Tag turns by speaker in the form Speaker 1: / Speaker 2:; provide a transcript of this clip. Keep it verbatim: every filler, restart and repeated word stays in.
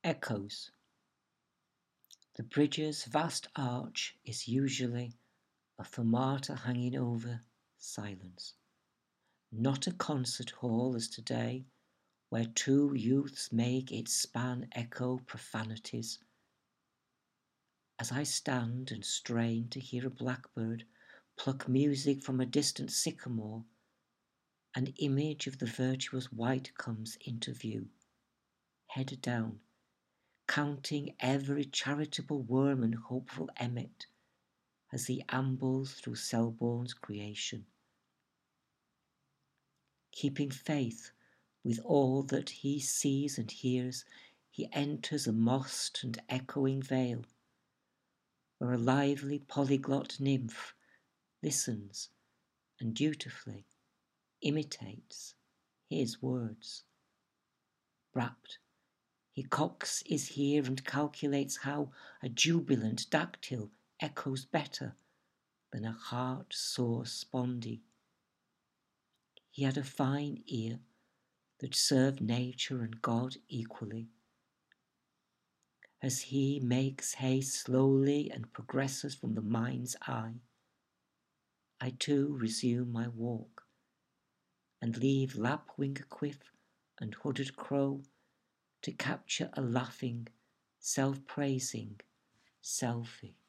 Speaker 1: Echoes. The bridge's vast arch is usually a fermata hanging over silence. Not a concert hall as today, where two youths make its span echo profanities. As I stand and strain to hear a blackbird pluck music from a distant sycamore, an image of the virtuous wight comes into view, head down, counting every charitable worm and hopeful emmet as he ambles through Selborne's creation. Keeping faith with all that he sees and hears, he enters a mossed and echoing vale, where a lively polyglot nymph listens and dutifully imitates his words. Rapt, he cocks his ear and calculates how a jubilant dactyl echoes better than a heart-sore spondee. He had a fine ear that served nature and God equally. As he makes haste slowly and progresses from the mind's eye, I too resume my walk and leave lapwing quiff and hooded crow to capture a laughing, self-praising selfie.